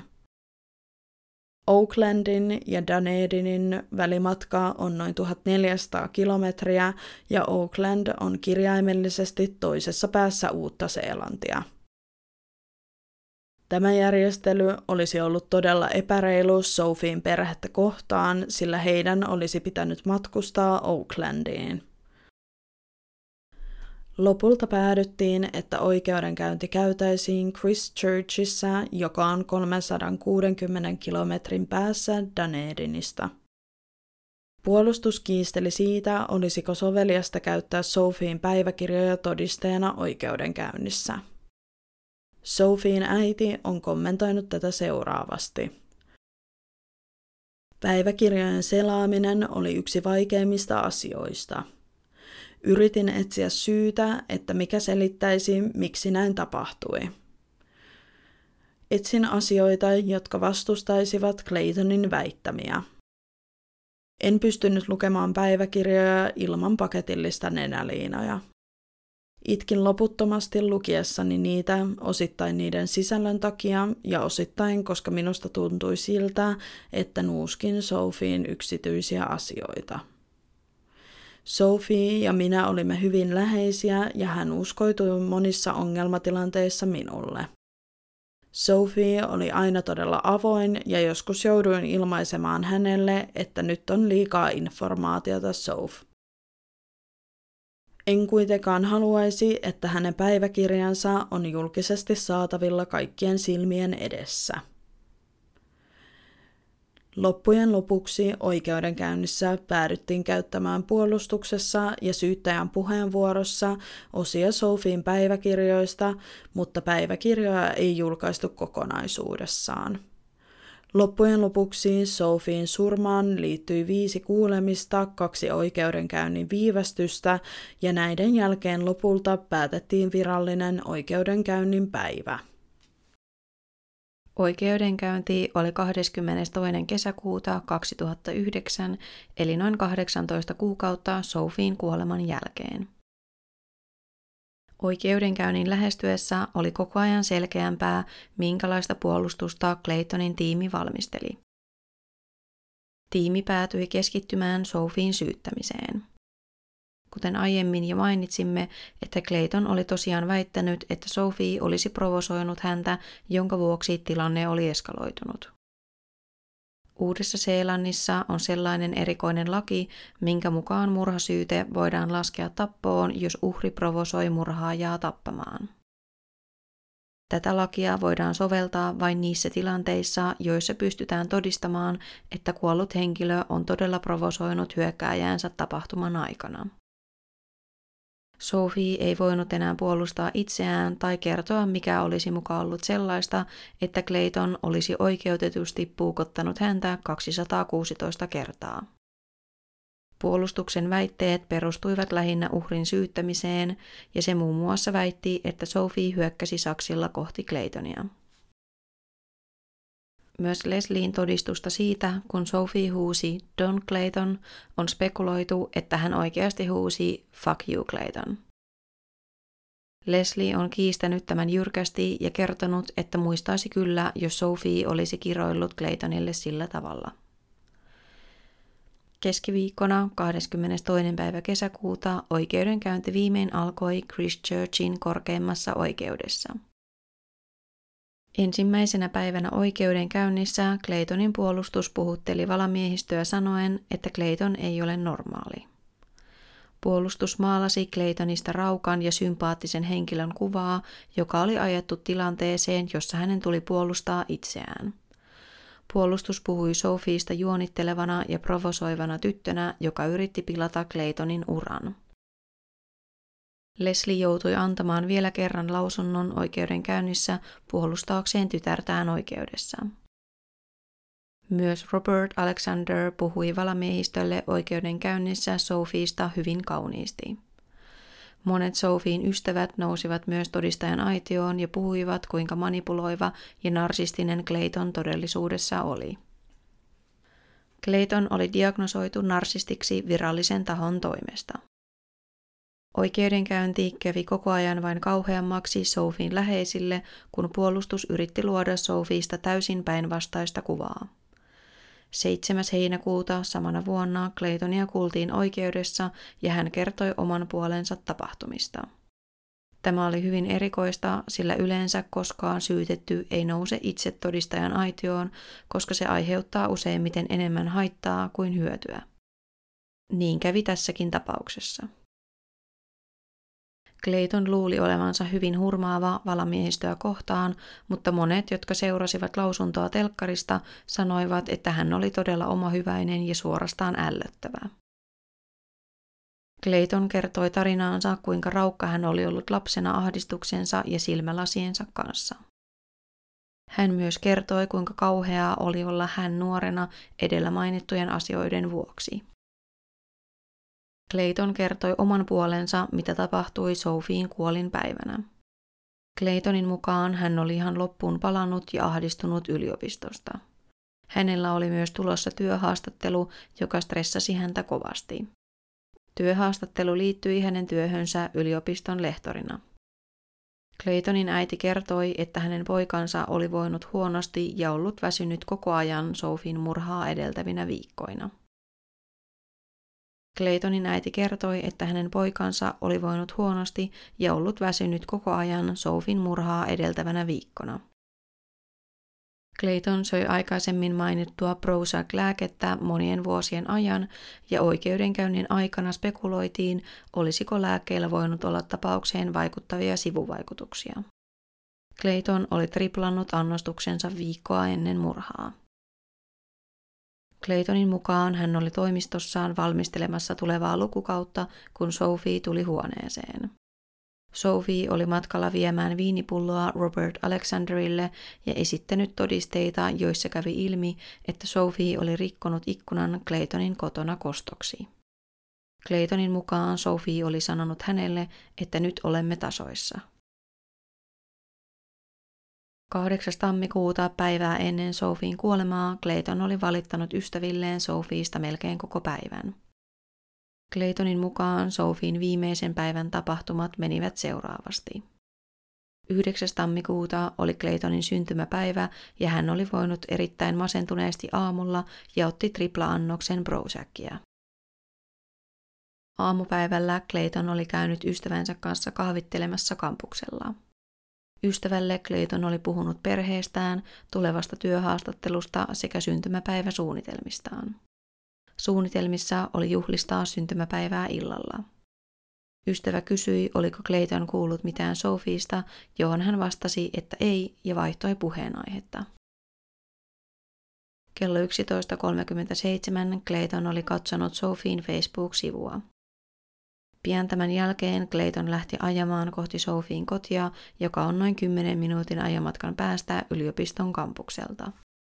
Aucklandin ja Dunedinin välimatka on noin 1400 kilometriä ja Auckland on kirjaimellisesti toisessa päässä Uutta-Seelantia. Tämä järjestely olisi ollut todella epäreilu Sophien perhettä kohtaan, sillä heidän olisi pitänyt matkustaa Aucklandiin. Lopulta päädyttiin, että oikeudenkäynti käytäisiin Christchurchissa, joka on 360 kilometrin päässä Dunedinista. Puolustus kiisteli siitä, olisiko soveliasta käyttää Sophien päiväkirjoja todisteena oikeudenkäynnissä. Sophien äiti on kommentoinut tätä seuraavasti. Päiväkirjojen selaaminen oli yksi vaikeimmista asioista. Yritin etsiä syytä, että mikä selittäisi, miksi näin tapahtui. Etsin asioita, jotka vastustaisivat Claytonin väittämiä. En pystynyt lukemaan päiväkirjoja ilman paketillista nenäliinoja. Itkin loputtomasti lukiessani niitä, osittain niiden sisällön takia ja osittain, koska minusta tuntui siltä, että nuuskin Sophien yksityisiä asioita. Sophie ja minä olimme hyvin läheisiä ja hän uskoitui monissa ongelmatilanteissa minulle. Sophie oli aina todella avoin ja joskus jouduin ilmaisemaan hänelle, että nyt on liikaa informaatiota, Soph. En kuitenkaan haluaisi, että hänen päiväkirjansa on julkisesti saatavilla kaikkien silmien edessä. Loppujen lopuksi oikeudenkäynnissä päädyttiin käyttämään puolustuksessa ja syyttäjän puheenvuorossa osia Sophien päiväkirjoista, mutta päiväkirjoja ei julkaistu kokonaisuudessaan. Loppujen lopuksi Sophien surmaan liittyi 5 kuulemista, 2 oikeudenkäynnin viivästystä ja näiden jälkeen lopulta päätettiin virallinen oikeudenkäynnin päivä. Oikeudenkäynti oli 22. kesäkuuta 2009, eli noin 18 kuukautta Sophien kuoleman jälkeen. Oikeudenkäynnin lähestyessä oli koko ajan selkeämpää, minkälaista puolustusta Claytonin tiimi valmisteli. Tiimi päätyi keskittymään Sophien syyttämiseen. Kuten aiemmin jo mainitsimme, että Clayton oli tosiaan väittänyt, että Sophie olisi provosoinut häntä, jonka vuoksi tilanne oli eskaloitunut. Uudessa-Seelannissa on sellainen erikoinen laki, minkä mukaan murhasyyte voidaan laskea tappoon, jos uhri provosoi murhaajaa tappamaan. Tätä lakia voidaan soveltaa vain niissä tilanteissa, joissa pystytään todistamaan, että kuollut henkilö on todella provosoinut hyökkääjäänsä tapahtuman aikana. Sophie ei voinut enää puolustaa itseään tai kertoa, mikä olisi muka ollut sellaista, että Clayton olisi oikeutetusti puukottanut häntä 216 kertaa. Puolustuksen väitteet perustuivat lähinnä uhrin syyttämiseen, ja se muun muassa väitti, että Sophie hyökkäsi saksilla kohti Claytonia. Myös Leslien todistusta siitä, kun Sophie huusi Don Clayton, on spekuloitu, että hän oikeasti huusi Fuck you Clayton. Leslie on kiistänyt tämän jyrkästi ja kertonut, että muistaisi kyllä, jos Sophie olisi kiroillut Claytonille sillä tavalla. Keskiviikkona 22. päivä kesäkuuta oikeudenkäynti viimein alkoi Christchurchin korkeimmassa oikeudessa. Ensimmäisenä päivänä oikeudenkäynnissä Claytonin puolustus puhutteli valamiehistöä sanoen, että Clayton ei ole normaali. Puolustus maalasi Claytonista raukan ja sympaattisen henkilön kuvaa, joka oli ajettu tilanteeseen, jossa hänen tuli puolustaa itseään. Puolustus puhui Sophiesta juonittelevana ja provosoivana tyttönä, joka yritti pilata Claytonin uran. Leslie joutui antamaan vielä kerran lausunnon oikeudenkäynnissä puolustaakseen tytärtään oikeudessa. Myös Robert Alexander puhui valamiehistölle oikeudenkäynnissä Sophiesta hyvin kauniisti. Monet Sophien ystävät nousivat myös todistajan aitioon ja puhuivat, kuinka manipuloiva ja narsistinen Clayton todellisuudessa oli. Clayton oli diagnosoitu narsistiksi virallisen tahon toimesta. Oikeudenkäynti kävi koko ajan vain kauheammaksi Sophien läheisille, kun puolustus yritti luoda Sophiesta täysin päinvastaista kuvaa. 7. heinäkuuta samana vuonna Claytonia kuultiin oikeudessa ja hän kertoi oman puolensa tapahtumista. Tämä oli hyvin erikoista, sillä yleensä koskaan syytetty ei nouse itse todistajan aitioon, koska se aiheuttaa useimmiten enemmän haittaa kuin hyötyä. Niin kävi tässäkin tapauksessa. Clayton luuli olevansa hyvin hurmaava valamiehistöä kohtaan, mutta monet, jotka seurasivat lausuntoa telkkarista, sanoivat, että hän oli todella omahyväinen ja suorastaan ällöttävä. Clayton kertoi tarinaansa, kuinka raukka hän oli ollut lapsena ahdistuksensa ja silmälasiensa kanssa. Hän myös kertoi, kuinka kauheaa oli olla hän nuorena edellä mainittujen asioiden vuoksi. Clayton kertoi oman puolensa, mitä tapahtui Sophien kuolinpäivänä. Claytonin mukaan hän oli ihan loppuun palannut ja ahdistunut yliopistosta. Hänellä oli myös tulossa työhaastattelu, joka stressasi häntä kovasti. Työhaastattelu liittyi hänen työhönsä yliopiston lehtorina. Claytonin äiti kertoi, että hänen poikansa oli voinut huonosti ja ollut väsynyt koko ajan Sophien murhaa edeltävinä viikkoina. Claytonin äiti kertoi, että hänen poikansa oli voinut huonosti ja ollut väsynyt koko ajan Sophien murhaa edeltävänä viikkona. Clayton söi aikaisemmin mainittua Prozac-lääkettä monien vuosien ajan ja oikeudenkäynnin aikana spekuloitiin, olisiko lääkkeellä voinut olla tapaukseen vaikuttavia sivuvaikutuksia. Clayton oli triplannut annostuksensa viikkoa ennen murhaa. Claytonin mukaan hän oli toimistossaan valmistelemassa tulevaa lukukautta, kun Sophie tuli huoneeseen. Sophie oli matkalla viemään viinipulloa Robert Alexanderille ja esittänyt todisteita, joissa kävi ilmi, että Sophie oli rikkonut ikkunan Claytonin kotona kostoksi. Claytonin mukaan Sophie oli sanonut hänelle, että nyt olemme tasoissa. 8. tammikuuta päivää ennen Sophien kuolemaa Clayton oli valittanut ystävilleen Sophiesta melkein koko päivän. Claytonin mukaan Sophien viimeisen päivän tapahtumat menivät seuraavasti. 9. tammikuuta oli Claytonin syntymäpäivä ja hän oli voinut erittäin masentuneesti aamulla ja otti tripla-annoksen Prozacia. Aamupäivällä Clayton oli käynyt ystävänsä kanssa kahvittelemassa kampuksella. Ystävälle Clayton oli puhunut perheestään, tulevasta työhaastattelusta sekä syntymäpäiväsuunnitelmistaan. Suunnitelmissa oli juhlistaa syntymäpäivää illalla. Ystävä kysyi, oliko Clayton kuullut mitään Sophiesta, johon hän vastasi, että ei, ja vaihtoi puheenaihetta. Kello 11.37 Clayton oli katsonut Sophien Facebook-sivua. Pian tämän jälkeen Clayton lähti ajamaan kohti Sophien kotia, joka on noin 10 minuutin ajomatkan päästä yliopiston kampukselta.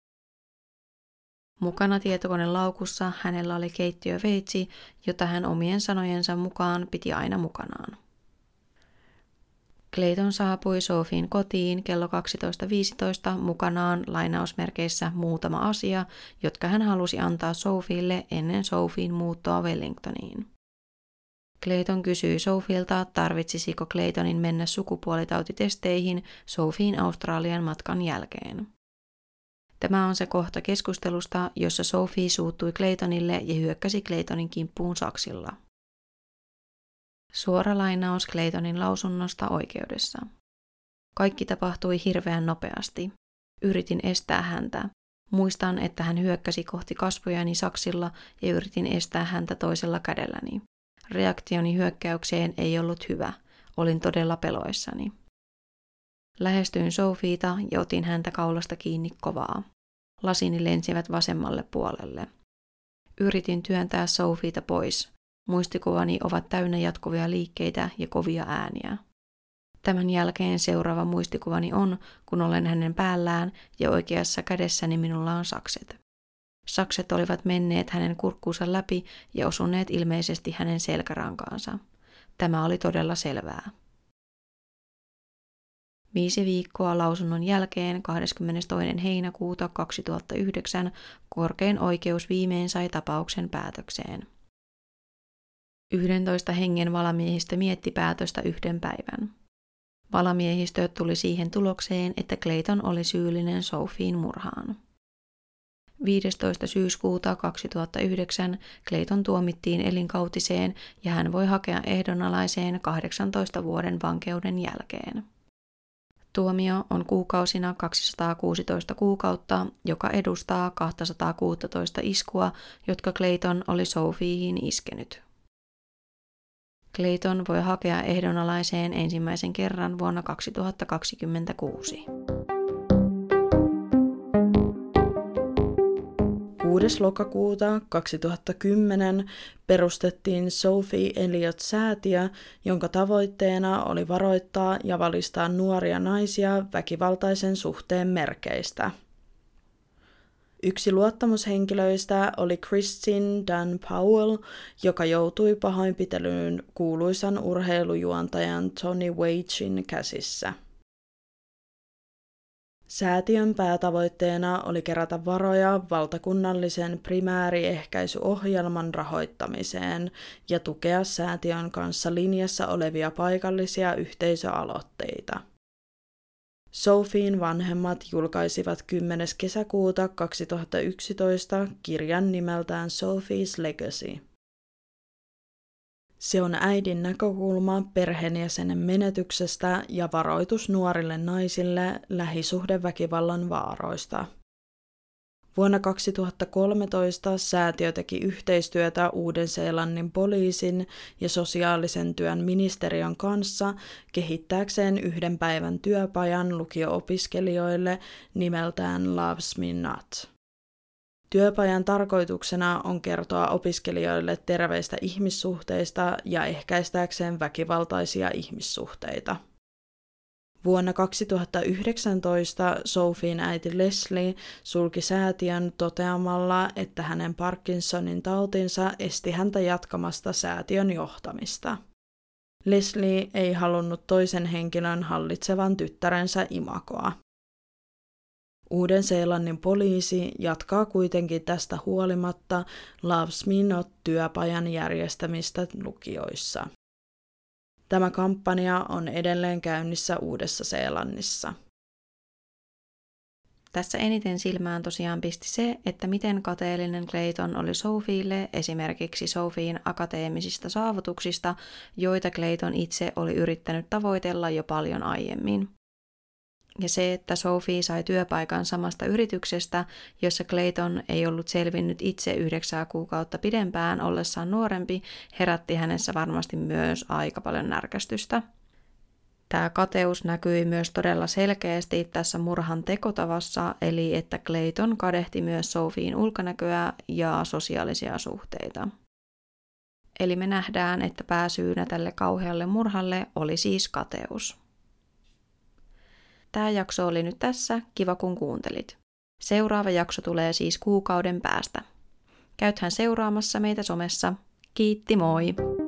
Mukana tietokonelaukussa hänellä oli keittiöveitsi, jota hän omien sanojensa mukaan piti aina mukanaan. Clayton saapui Sophien kotiin kello 12.15 mukanaan lainausmerkeissä muutama asia, jotka hän halusi antaa Sophielle ennen Sophien muuttoa Wellingtoniin. Clayton kysyi Sophielta, tarvitsisiko Claytonin mennä sukupuolitautitesteihin Sophien Australian matkan jälkeen. Tämä on se kohta keskustelusta, jossa Sophie suuttui Claytonille ja hyökkäsi Claytonin kimppuun saksilla. Suora lainaus Claytonin lausunnosta oikeudessa. Kaikki tapahtui hirveän nopeasti. Yritin estää häntä. Muistan, että hän hyökkäsi kohti kasvojani saksilla ja yritin estää häntä toisella kädelläni. Reaktioni hyökkäykseen ei ollut hyvä. Olin todella peloissani. Lähestyin Sophieta ja otin häntä kaulasta kiinni kovaa. Lasini lensivät vasemmalle puolelle. Yritin työntää Sophieta pois. Muistikuvani ovat täynnä jatkuvia liikkeitä ja kovia ääniä. Tämän jälkeen seuraava muistikuvani on, kun olen hänen päällään ja oikeassa kädessäni minulla on sakset. Sakset olivat menneet hänen kurkkuunsa läpi ja osuneet ilmeisesti hänen selkärankaansa. Tämä oli todella selvää. 5 viikkoa lausunnon jälkeen 22. heinäkuuta 2009 korkein oikeus viimein sai tapauksen päätökseen. 11 hengen valamiehistö mietti päätöstä 1 päivän. Valamiehistö tuli siihen tulokseen, että Clayton oli syyllinen Sophien murhaan. 15. syyskuuta 2009 Clayton tuomittiin elinkautiseen ja hän voi hakea ehdonalaiseen 18 vuoden vankeuden jälkeen. Tuomio on kuukausina 216 kuukautta, joka edustaa 216 iskua, jotka Clayton oli Sophieen iskenyt. Clayton voi hakea ehdonalaiseen ensimmäisen kerran vuonna 2026. 6. lokakuuta 2010 perustettiin Sophie Elliot-säätiö, jonka tavoitteena oli varoittaa ja valistaa nuoria naisia väkivaltaisen suhteen merkeistä. Yksi luottamushenkilöistä oli Christine Dunn Powell, joka joutui pahoinpitelyyn kuuluisan urheilujuontajan Tony Wagen käsissä. Säätiön päätavoitteena oli kerätä varoja valtakunnallisen primääriehkäisyohjelman rahoittamiseen ja tukea säätiön kanssa linjassa olevia paikallisia yhteisöaloitteita. Sophien vanhemmat julkaisivat 10. kesäkuuta 2011 kirjan nimeltään Sophie's Legacy. Se on äidin näkökulma perheenjäsenen menetyksestä ja varoitus nuorille naisille lähisuhdeväkivallan vaaroista. Vuonna 2013 säätiö teki yhteistyötä Uuden-Seelannin poliisin ja sosiaalisen työn ministeriön kanssa kehittääkseen 1 päivän työpajan lukio-opiskelijoille nimeltään Loves Me Not. Työpajan tarkoituksena on kertoa opiskelijoille terveistä ihmissuhteista ja ehkäistääkseen väkivaltaisia ihmissuhteita. Vuonna 2019 Sophien äiti Leslie sulki säätiön toteamalla, että hänen Parkinsonin tautinsa esti häntä jatkamasta säätiön johtamista. Leslie ei halunnut toisen henkilön hallitsevan tyttärensä imagoa. Uuden-Seelannin poliisi jatkaa kuitenkin tästä huolimatta Loves Me Not-työpajan järjestämistä lukioissa. Tämä kampanja on edelleen käynnissä Uudessa-Seelannissa. Tässä eniten silmään tosiaan pisti se, että miten kateellinen Clayton oli Sophielle esimerkiksi Sophien akateemisista saavutuksista, joita Clayton itse oli yrittänyt tavoitella jo paljon aiemmin. Ja se, että Sophie sai työpaikan samasta yrityksestä, jossa Clayton ei ollut selvinnyt itse 9 kuukautta pidempään ollessaan nuorempi, herätti hänessä varmasti myös aika paljon närkästystä. Tämä kateus näkyi myös todella selkeästi tässä murhan tekotavassa, eli että Clayton kadehti myös Sophien ulkonäköä ja sosiaalisia suhteita. Eli me nähdään, että pääsyynä tälle kauhealle murhalle oli siis kateus. Tämä jakso oli nyt tässä, kiva kun kuuntelit. Seuraava jakso tulee siis kuukauden päästä. Käythän seuraamassa meitä somessa. Kiitti, moi!